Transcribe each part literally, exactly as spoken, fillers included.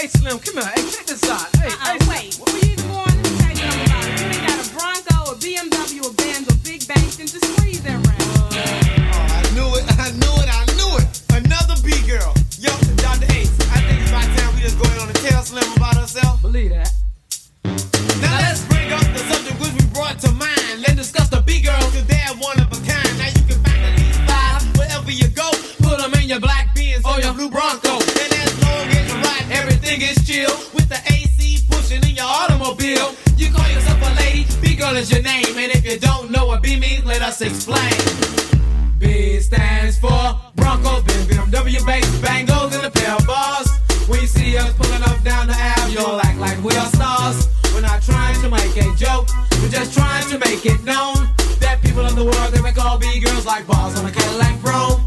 Hey, Slim, come here. Hey, check this out. Hey, Uh-uh, hey, wait. Before you even go on, let me tell you something about it. You ain't got a Bronco, a B M W, a Benz, or big banks, then just squeeze that round. Oh, I knew it, I knew it, I knew it. Another B-girl. Yo, Doctor Ace, I think it's about time we just go ahead on and tell Slim about herself. Believe that. Now let's bring up the subject which we brought to mind. Let's discuss the B-girls, cause they're one of a kind. Now you can find at least five wherever you go. Put them in your black Benz or your blue Bronco. And as long as you ride, everything is chill. With the A C pushing in your automobile. You call yourself a lady, B-girl is your name. And if you don't know what B means, let us explain. B stands for Bronco, Benz, B M W, bass, bangles, and a pair of bars. When you see us pulling up down the aisle, you'll act like we are stars. We're not trying to make a joke, we're just trying to make it known that people in the world, they make all B-girls like bars on a Cadillac Brougham.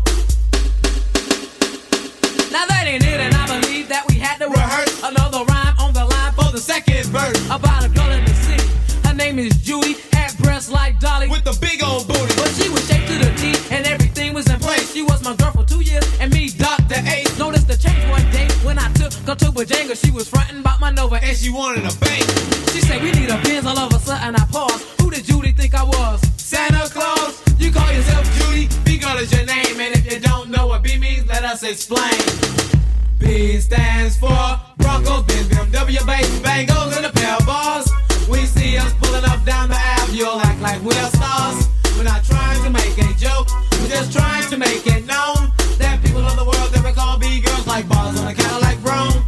Now that ain't it, and I believe that we had to rehearse another rhyme on the line for the second verse about a girl in the city. Her name is Judy, had breasts like Dolly With the big old booty. but she was shaped to the T, and everything was in place. She was my girl for two years, and me, Doctor Ace. Noticed the change one day when I took her to Bojangles. She was frontin' about my Nova, And she wanted a bank. she said we need a Benz. All of a sudden I paused. Who did Judy think I was? Santa Claus, you call yourself Judy, B-girl is your name. And if you don't know what B means, let us explain. B stands for Broncos, Benz, B M W, bass, bangles, and a pair of bars. When you see us pulling up down the aisle, you'll act like we're stars. We're not trying to make a joke, we're just trying to make it known that people of the world, they call B-girls like bars on a Cadillac Brougham.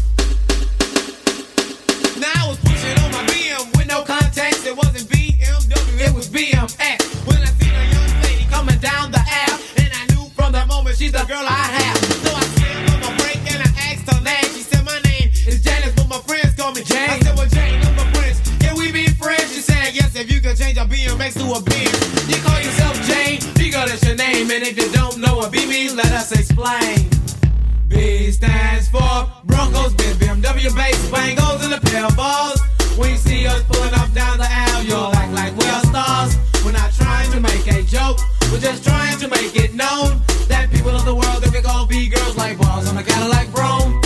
Now I was pushing on my B M with no context. It wasn't B M W, it was B M X. When I seen a young lady coming down the aisle, and I knew from that moment she's the girl I have. So I slammed on my brake and I asked her name. She said my name is Janice, but my friends call me Jane. I said, well, Jane, I'm a prince. Can we be friends? She said, yes, if you could change a B M X to a Benz. You call yourself Jane, B-girl, that's your name. And if you don't know what B means, let us explain. B stands for Broncos, Benz, B M W, bass, bangles, and a pair of balls. When you see us pulling up down the aisle, you'll act like we're stars. We're not trying to make a joke, we're just trying to make it known that people of the world, they call B-girls like bars on a Cadillac Brougham.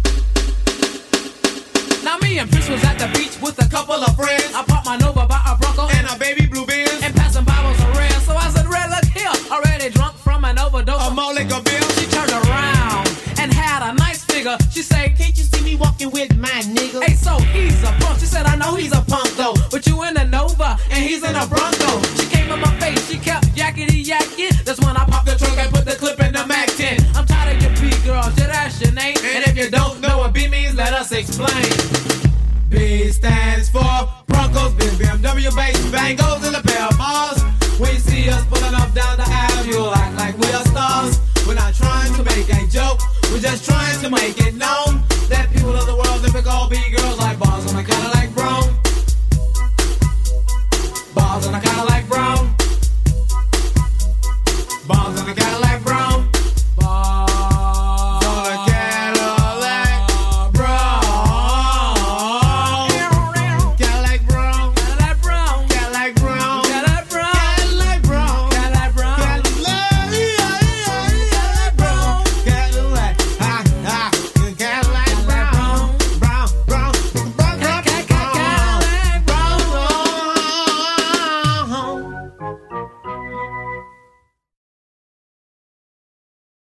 Now me and Prince was at the beach with a couple of friends. I parked my Nova by a Bronco And a baby blue Benz, and passing Bibles are rare. So I said, Red, look here, already drunk from an overdose. a more like a bill. She turned around and had a nice figure. She said, Can't you see me walking with my nigga? hey, so he's a punk. She said, I know he's a punk though, but you in a Nova and he's in a Bronco. She came in my face, she kept yakety yakking. That's when I popped the trunk and put the clip in the Mac ten. I'm tired of your B-girls, yeah, that's your name. And if you don't know what B means, let us explain. B stands for Broncos, Benz, B M W, bass, bangles, and a pair of bars. When you see us pulling up down the aisle, you'll act like we're stars. We're not trying to make a joke, we're just trying to make it known